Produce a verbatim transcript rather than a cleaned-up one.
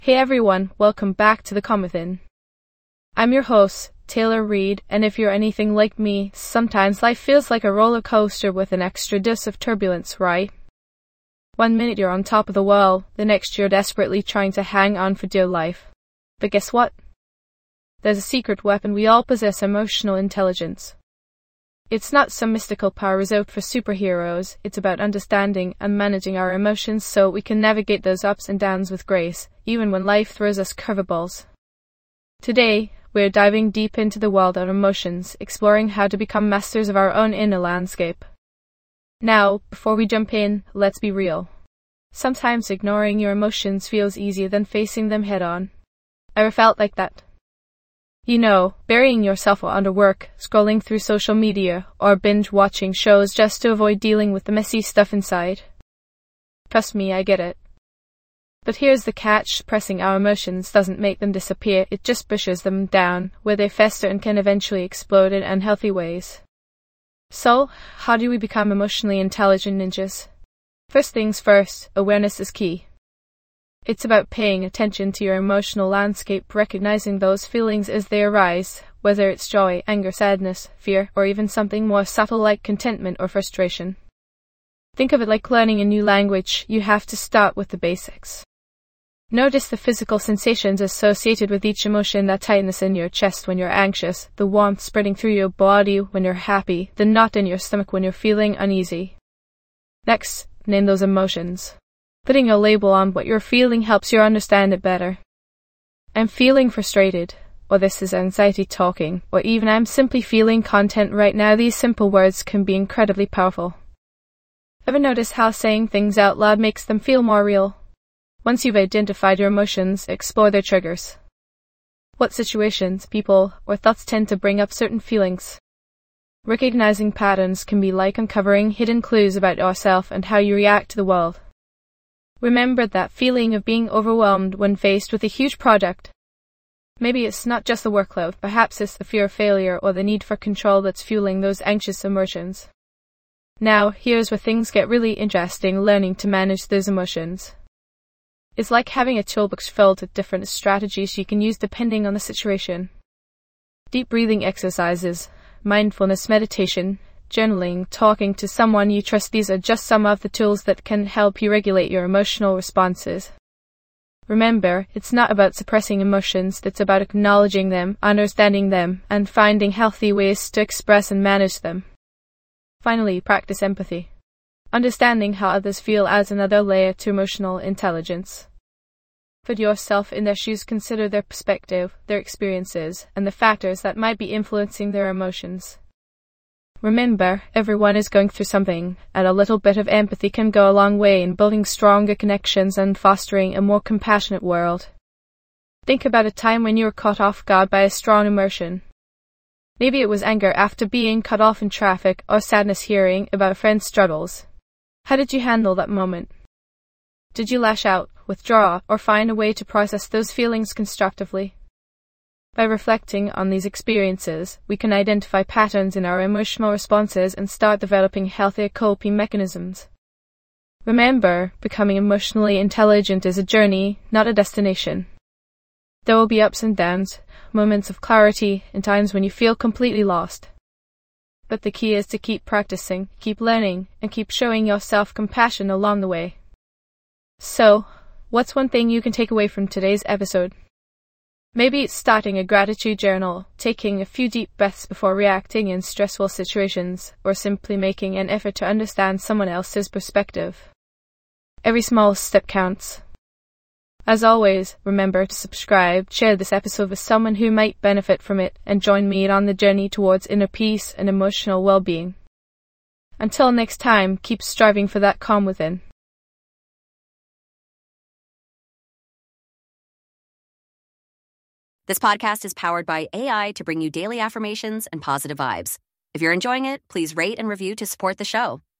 Hey everyone, welcome back to The Calm Within. I'm your host, Taylor Reed, and if you're anything like me, sometimes life feels like a roller coaster with an extra dose of turbulence, right? One minute you're on top of the world, the next you're desperately trying to hang on for dear life. But guess what? There's a secret weapon we all possess: emotional intelligence. It's not some mystical power reserved for superheroes. It's about understanding and managing our emotions so we can navigate those ups and downs with grace, even when life throws us curveballs. Today, we're diving deep into the world of emotions, exploring how to become masters of our own inner landscape. Now, before we jump in, let's be real. Sometimes ignoring your emotions feels easier than facing them head on. Ever felt like that? You know, burying yourself under work, scrolling through social media, or binge-watching shows just to avoid dealing with the messy stuff inside. Trust me, I get it. But here's the catch: suppressing our emotions doesn't make them disappear, it just pushes them down, where they fester and can eventually explode in unhealthy ways. So, how do we become emotionally intelligent ninjas? First things first, awareness is key. It's about paying attention to your emotional landscape, recognizing those feelings as they arise, whether it's joy, anger, sadness, fear, or even something more subtle like contentment or frustration. Think of it like learning a new language. You have to start with the basics. Notice the physical sensations associated with each emotion: that tightness in your chest when you're anxious, the warmth spreading through your body when you're happy, the knot in your stomach when you're feeling uneasy. Next, name those emotions. Putting a label on what you're feeling helps you understand it better. I'm feeling frustrated, or this is anxiety talking, or even I'm simply feeling content right now. These simple words can be incredibly powerful. Ever notice how saying things out loud makes them feel more real? Once you've identified your emotions, explore their triggers. What situations, people, or thoughts tend to bring up certain feelings? Recognizing patterns can be like uncovering hidden clues about yourself and how you react to the world. Remember that feeling of being overwhelmed when faced with a huge project. Maybe it's not just the workload, perhaps it's the fear of failure or the need for control that's fueling those anxious emotions. Now, here's where things get really interesting: learning to manage those emotions. It's like having a toolbox filled with different strategies you can use depending on the situation. Deep breathing exercises, mindfulness meditation, journaling, talking to someone you trust — these are just some of the tools that can help you regulate your emotional responses. Remember, it's not about suppressing emotions, it's about acknowledging them, understanding them, and finding healthy ways to express and manage them. Finally, practice empathy. Understanding how others feel adds another layer to emotional intelligence. Put yourself in their shoes, consider their perspective, their experiences, and the factors that might be influencing their emotions. Remember, everyone is going through something, and a little bit of empathy can go a long way in building stronger connections and fostering a more compassionate world. Think about a time when you were caught off guard by a strong emotion. Maybe it was anger after being cut off in traffic, or sadness hearing about a friend's struggles. How did you handle that moment? Did you lash out, withdraw, or find a way to process those feelings constructively? By reflecting on these experiences, we can identify patterns in our emotional responses and start developing healthier coping mechanisms. Remember, becoming emotionally intelligent is a journey, not a destination. There will be ups and downs, moments of clarity, and times when you feel completely lost. But the key is to keep practicing, keep learning, and keep showing yourself compassion along the way. So, what's one thing you can take away from today's episode? Maybe it's starting a gratitude journal, taking a few deep breaths before reacting in stressful situations, or simply making an effort to understand someone else's perspective. Every small step counts. As always, remember to subscribe, share this episode with someone who might benefit from it, and join me on the journey towards inner peace and emotional well-being. Until next time, keep striving for that calm within. This podcast is powered by A I to bring you daily affirmations and positive vibes. If you're enjoying it, please rate and review to support the show.